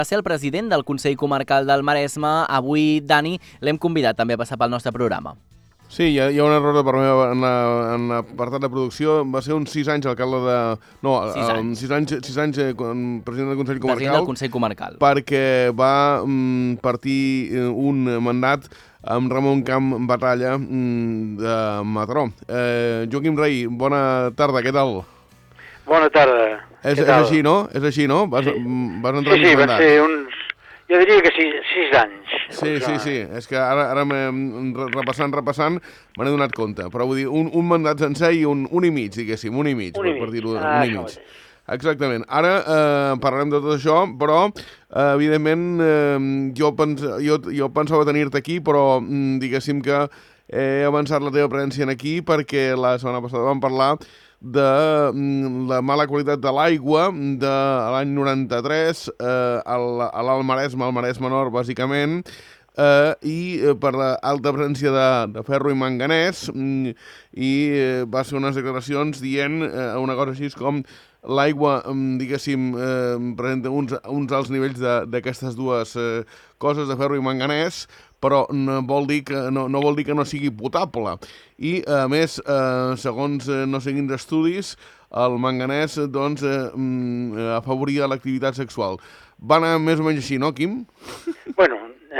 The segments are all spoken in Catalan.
Va ser el president del Consell Comarcal del Maresme. Avui, Dani, l'hem convidat també a passar pel nostre programa. Sí, hi ha un error per meu en l'apartat de producció. Va ser uns 6 anys alcalde de... No, 6 anys president del Consell Comarcal. President del Consell Comarcal. Perquè va partir un mandat amb Ramon Camp Batalla de Mataró. Joaquim Rey, bona tarda, què tal? Bona tarda. És així, no? És així, no? Vas entrar sí, van ser uns... Jo diria que 6 anys. Sí. És que ara repassant, me n'he donat compte. Però vull dir, un mandat sencer i un i mig, diguéssim, un i mig. Per dir-ho, un i mig. Exactament. Ara parlarem de tot això, però, evidentment, jo pensava tenir-te aquí, però diguéssim que he avançat la teva presència aquí perquè la setmana passada vam parlar de la mala qualitat de l'aigua de l'any 93 a l'Alt Maresme, al Maresme Nord, bàsicament, i per l'alta presència de ferro i manganès, i va ser unes declaracions dient una cosa així com l'aigua, diguéssim, presenta uns alts nivells d'aquestes dues coses, de ferro i manganès, però no vol dir que no sigui potable. I, a més, segons no sé quins estudis, el manganès doncs, afavoria l'activitat sexual. Va anar més o menys així, no, Quim? Bueno,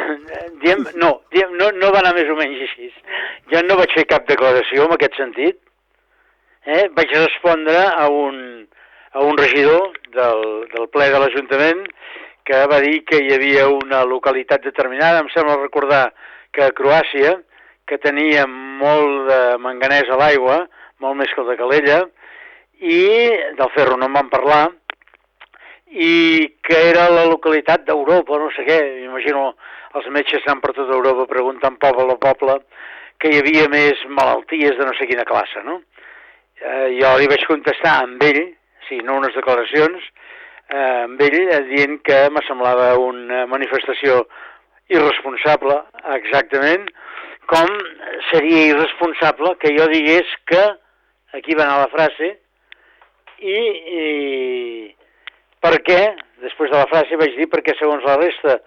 no va anar més o menys així. Jo no vaig fer cap declaració en aquest sentit. Vaig respondre a un regidor del ple de l'Ajuntament que va dir que hi havia una localitat determinada, em sembla recordar que a Croàcia, que tenia molt de manganès a l'aigua, molt més que el de Calella, i del ferro no en van parlar, i que era la localitat d'Europa, no sé què, m'imagino els metges anant per tota Europa preguntant poble a poble, que hi havia més malalties de no sé quina classe, no? Jo li vaig contestar amb ell, sí, no unes declaracions, amb ell dient que me semblava una manifestació irresponsable, exactament, com seria irresponsable que jo digués que, aquí va anar la frase, i per què, després de la frase vaig dir perquè segons la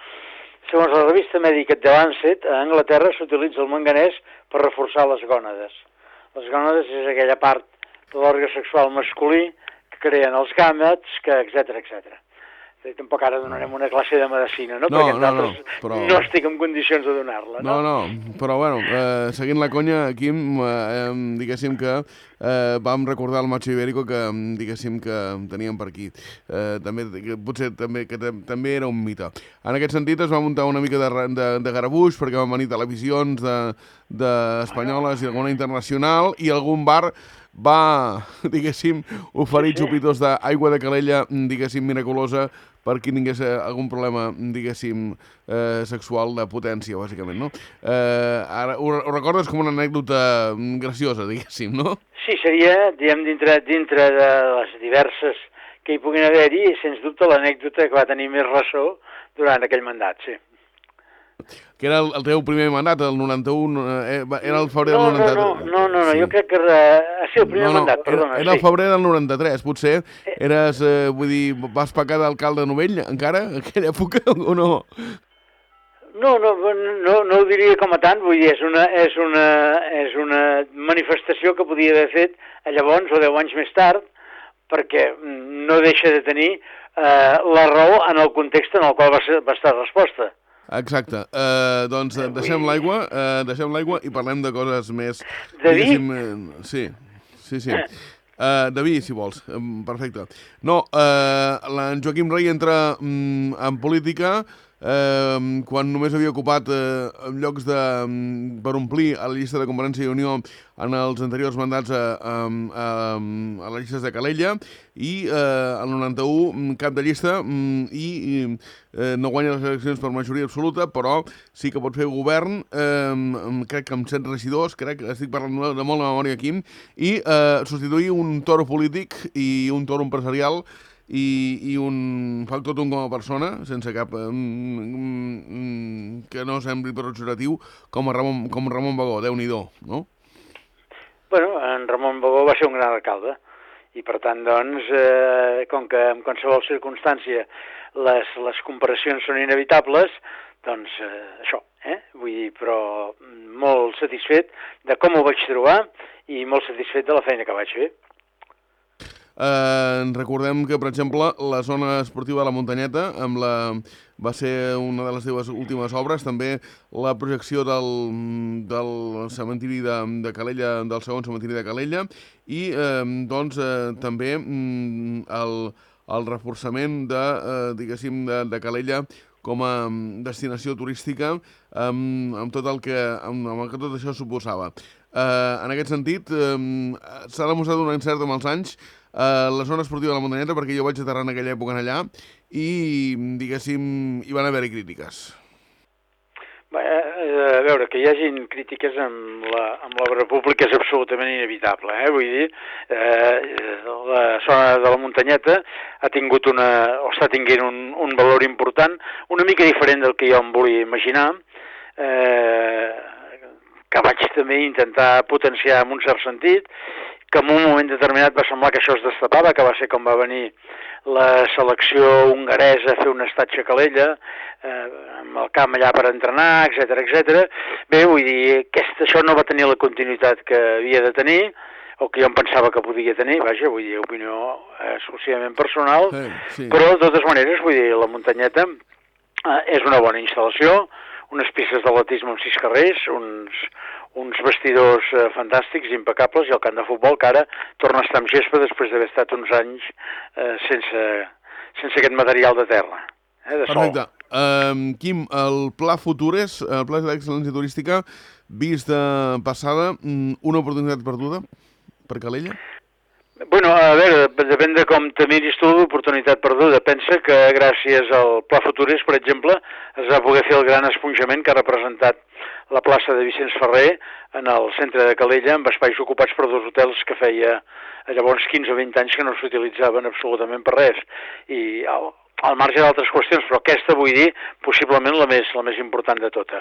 revista mèdica The Lancet, a Anglaterra s'utilitza el manganès per reforçar les gònades. Les gònades és aquella part de l'òrgan sexual masculí que creen els gàmets, etc. Tampoc ara donarem una classe de medicina, no? Perquè nosaltres no estic en condicions de donar-la, no? No, però bueno, seguint la conya, Quim, diguéssim que vam recordar el macho ibérico que, diguéssim, que teníem per aquí. Potser també era un mite. En aquest sentit es va muntar una mica de garabuix perquè van venir televisions espanyoles i alguna internacional i algun bar va, diguéssim, oferir xupitós d'aigua de Calella, diguéssim, miraculosa per qui tingués algun problema, diguéssim, sexual de potència, bàsicament, no? Ara, ho recordes com una anècdota graciosa, diguéssim, no? Sí, seria, diguem, dintre de les diverses que hi puguin haver-hi, sens dubte l'anècdota que va tenir més ressò durant aquell mandat, sí. Que era el teu primer mandat, el 91, era el febrer del 93. No, jo crec que ha sigut el primer mandat, perdona. Era el febrer del 93, potser eres, vull dir, vas pecar d'alcalde novell encara, en aquella època, o no? No ho diria com a tant, vull dir, és una manifestació que podia haver fet llavors o 10 anys més tard, perquè no deixa de tenir la raó en el context en el qual va estar resposta. Exacte. Doncs deixem l'aigua i parlem de coses més... De vi? Sí. De vi, si vols. Perfecte. No, en Joaquim Rey entra en política quan només havia ocupat llocs per omplir a la llista de Convergència i Unió en els anteriors mandats a les llistes de Calella i el 91 cap de llista i no guanya les eleccions per majoria absoluta, però sí que pot fer govern, crec que amb 7 regidors, estic parlant de molt de memòria, Quim, i substituir un toro polític i un toro empresarial i fa tot un com a persona, sense cap... que no sembli pejoratiu, com Ramon Bagó, Déu-n'hi-do, no? Bueno, en Ramon Bagó va ser un gran alcalde, i per tant, doncs, com que en qualsevol circumstància les comparacions són inevitables, doncs això, vull dir, però molt satisfet de com ho vaig trobar i molt satisfet de la feina que vaig fer. Recordem que, per exemple, la zona esportiva de la Muntanyeta va ser una de les teves últimes obres, també la projecció del cementiri de Calella, del segon cementiri de Calella, i també el reforçament de Calella com a destinació turística amb tot el que tot això suposava. En aquest sentit, s'ha demostrat un encert amb els anys la zona esportiva de la Muntanyeta, perquè jo vaig aterrar en aquella època allà i, diguéssim, hi van haver-hi crítiques. A veure, que hi hagin crítiques amb l'obra pública és absolutament inevitable. Vull dir, la zona de la Muntanyeta ha tingut està tinguent un valor important, una mica diferent del que jo em volia imaginar, que vaig també intentar potenciar en un cert sentit, que en un moment determinat va semblar que això es destapava, que va ser com va venir la selecció hongaresa a fer un estatge a Calella, amb el camp allà per entrenar, etc. Bé, vull dir, això no va tenir la continuïtat que havia de tenir, o que jo em pensava que podia tenir, vaja, vull dir, opinió exclusivament personal, sí. Però de totes maneres, vull dir, la Muntanyeta és una bona instal·lació, unes pistes d'atletisme amb 6 carrers, uns vestidors fantàstics, impecables, i el camp de futbol que ara torna a estar amb gespa després d'haver estat uns anys sense aquest material de terra, de sol. Perfecte. Quim, el Pla Futures, el Pla d'Excel·lència Turística, vist de passada, una oportunitat perduda per Calella? Bueno, a veure, depèn de com te miris tu l'oportunitat perduda. Pensa que gràcies al Pla Futures, per exemple, es va poder fer el gran esponjament que ha representat la plaça de Vicenç Ferrer en el centre de Calella, amb espais ocupats per 2 hotels que feia llavors 15 o 20 anys que no s'utilitzaven absolutament per res. I al marge d'altres qüestions, però aquesta, vull dir, possiblement la més important de totes,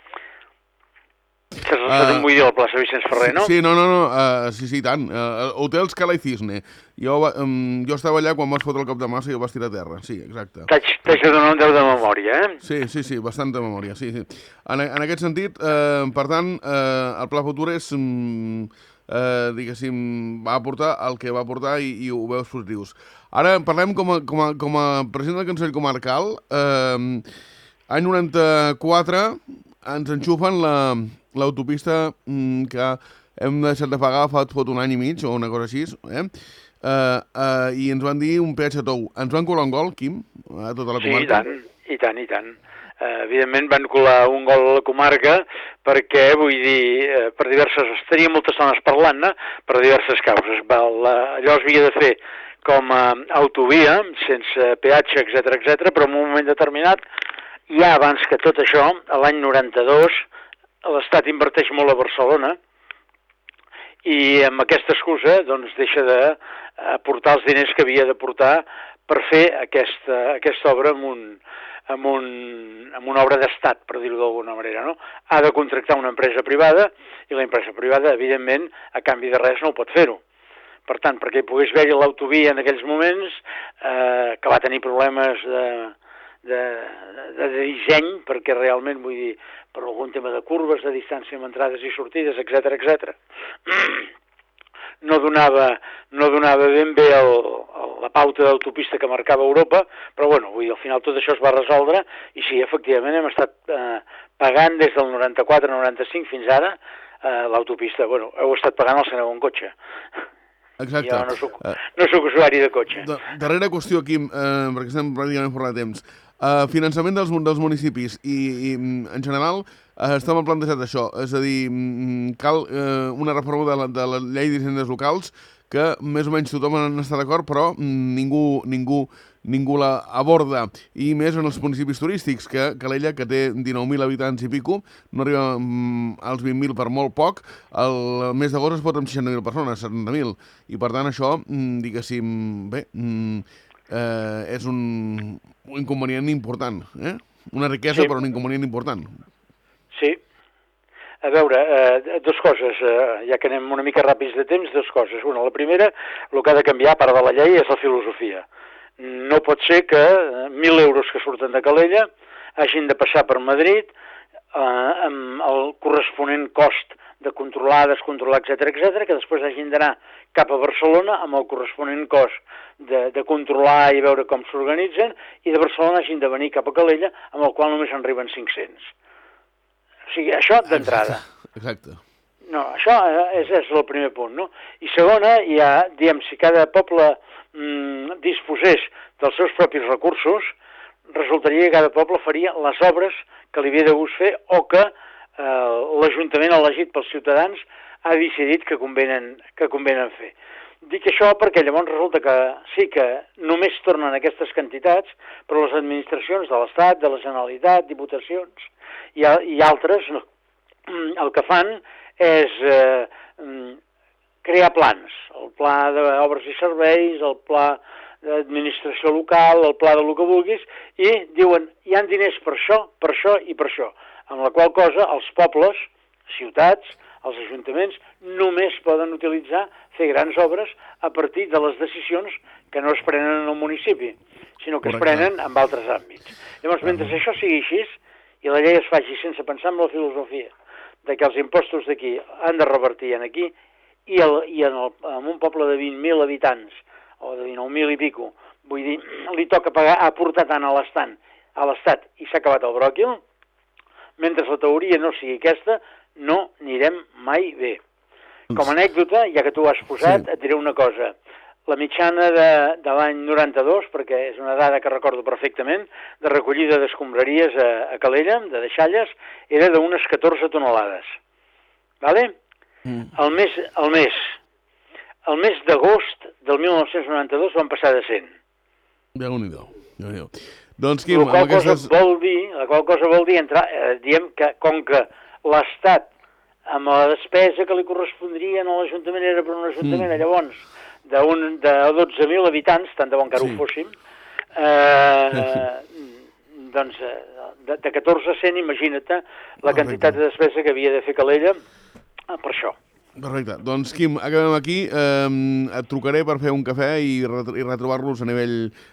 Saps on vull dir, la plaça Vicenç Ferrer, no? Sí, sí, tant. Hotels Cala i Cisne. Jo estava allà quan vas fotre el cop de massa i el vas tirar a terra, sí, exacte. T'haig de donar un deu de memòria, Sí, bastanta memòria, sí. En aquest sentit, per tant, el Pla Futures, diguéssim, va aportar el que va aportar i ho veus positius. Ara parlem com a president del Consell Comarcal. Any 94 ens enxufen l'autopista que hem deixat de pagar fa un any i mig o una cosa així, i ens van dir un peatge tou. Ens van colar un gol, Quim, a tota la comarca? Sí, i tant. Evidentment van colar un gol a la comarca perquè, vull dir, per diverses... Tenia moltes estones parlant, per diverses causes. Allò es havia de fer com a autovia, sense peatge, etc, però en un moment determinat, ja abans que tot això, l'any 92, l'Estat inverteix molt a Barcelona i amb aquesta excusa doncs, deixa d'aportar els diners que havia d'aportar per fer aquesta obra amb una obra d'estat, per dir-ho d'alguna manera, no? Ha de contractar una empresa privada i la empresa privada, evidentment, a canvi de res no ho pot fer-ho. Per tant, perquè hi pogués haver l'autovia en aquells moments, que va tenir problemes de disseny, perquè realment, vull dir, per algun tema de curves, de distància amb entrades i sortides, etc. No donava ben bé la pauta d'autopista que marcava Europa, però bueno, vull dir, al final tot això es va resoldre i sí, efectivament, hem estat pagant des del 94-95 fins ara l'autopista. Bueno, heu estat pagant el aneu en cotxe. Exacte. Jo no soc usuari de cotxe. Darrera qüestió, Quim, perquè estem pràcticament fora de temps. Finançament dels municipis i en general estem plantejat això, és a dir, cal una reforma de la llei d'hisendes locals que més o menys tothom està d'acord, però ningú la aborda, i més en els municipis turístics, que Calella, que té 19.000 habitants i pico, no arriba als 20.000 per molt poc, el mes d'agost es pot amb 60.000 persones, 70.000, i per tant això, diguéssim, bé, és un inconvenient important, una riquesa, sí, però un inconvenient important. Sí. A veure, dues coses, ja que anem una mica ràpids de temps, dues coses. Una, la primera, el que ha de canviar, a part de la llei, és la filosofia. No pot ser que 1.000 euros que surten de Calella hagin de passar per Madrid amb el corresponent cost de controlar, descontrolar, etc, que després hagin d'anar cap a Barcelona amb el corresponent cost de controlar i veure com s'organitzen, i de Barcelona hagin de venir cap a Calella, amb el qual només en arriben 500. O sigui, això d'entrada. Exacte. No, això és el primer punt, no? I segona, ja, diguem, si cada poble disposés dels seus propis recursos, resultaria que cada poble faria les obres que li havia de gust fer o que l'Ajuntament elegit pels ciutadans ha decidit que convenen fer. Dic això perquè llavors resulta que sí que només tornen aquestes quantitats, però les administracions de l'Estat, de la Generalitat, diputacions i altres el que fan és crear plans, el pla d'obres i serveis, el pla d'administració local, el pla de lo que vulguis, i diuen, hi ha diners per això i per això, amb la qual cosa els pobles, ciutats, els ajuntaments, només poden utilitzar, fer grans obres a partir de les decisions que no es prenen en el municipi, sinó que es prenen en altres àmbits. Llavors, mentre això sigui així, i la llei es faci sense pensar en la filosofia de que els impostos d'aquí han de revertir en aquí, i en un poble de 20.000 habitants, o de 19.000 i pico, vull dir, li toca pagar, aportar tant a l'Estat i s'ha acabat el bròquil, mentre la teoria no sigui aquesta, no anirem mai bé. Com a anècdota, ja que tu ho has posat, et diré una cosa. La mitjana de l'any 92, perquè és una dada que recordo perfectament, de recollida d'escombraries a Calella, de deixalles, era d'unes 14 tonelades. Vale? El mes d'agost del 1992 van passar de 100. Déu-n'hi-do. Doncs, Quim, la qual cosa vol dir diem que com que l'Estat amb la despesa que li correspondria a l'Ajuntament era per un Ajuntament, llavors de 12.000 habitants, tant de bon que ara ho fóssim, doncs de 14 a 100, imagina't la quantitat de despesa que havia de fer Calella per això. Perfecte. Doncs, Quim, acabem aquí. Et trucaré per fer un cafè i retrobar-los a nivell